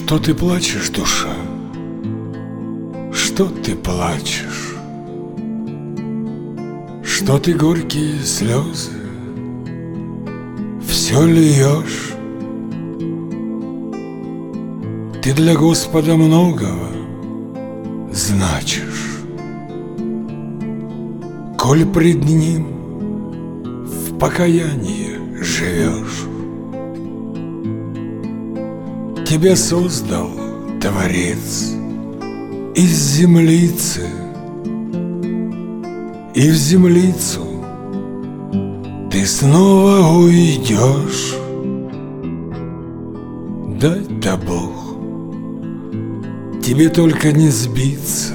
Что ты плачешь, душа? Что ты плачешь? Что ты горькие слезы все льешь? Ты для Господа многого значишь, коль пред Ним в покаянии живешь. Тебя создал Творец из землицы, и в землицу ты снова уйдешь. Дай-то Бог тебе только не сбиться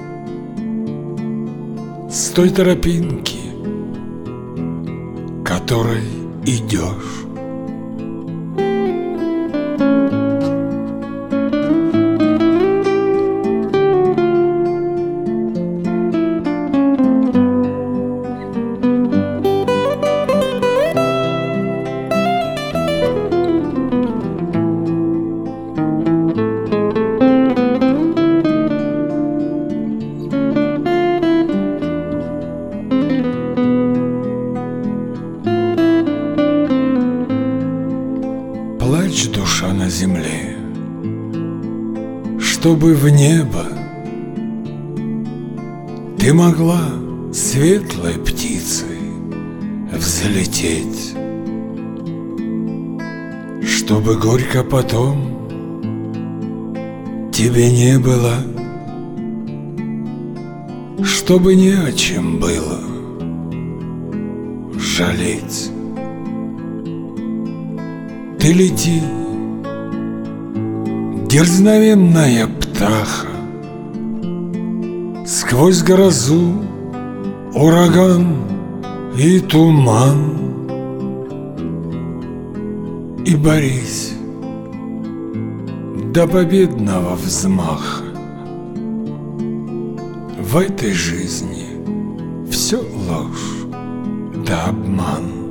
с той тропинки, которой идешь. Плачь, душа, на земле, чтобы в небо ты могла светлой птицей взлететь, чтобы горько потом тебе не было, чтобы не о чем было жалеть. Ты лети, дерзновенная птаха, сквозь грозу, ураган и туман, и борись до победного взмаха. В этой жизни все ложь да обман.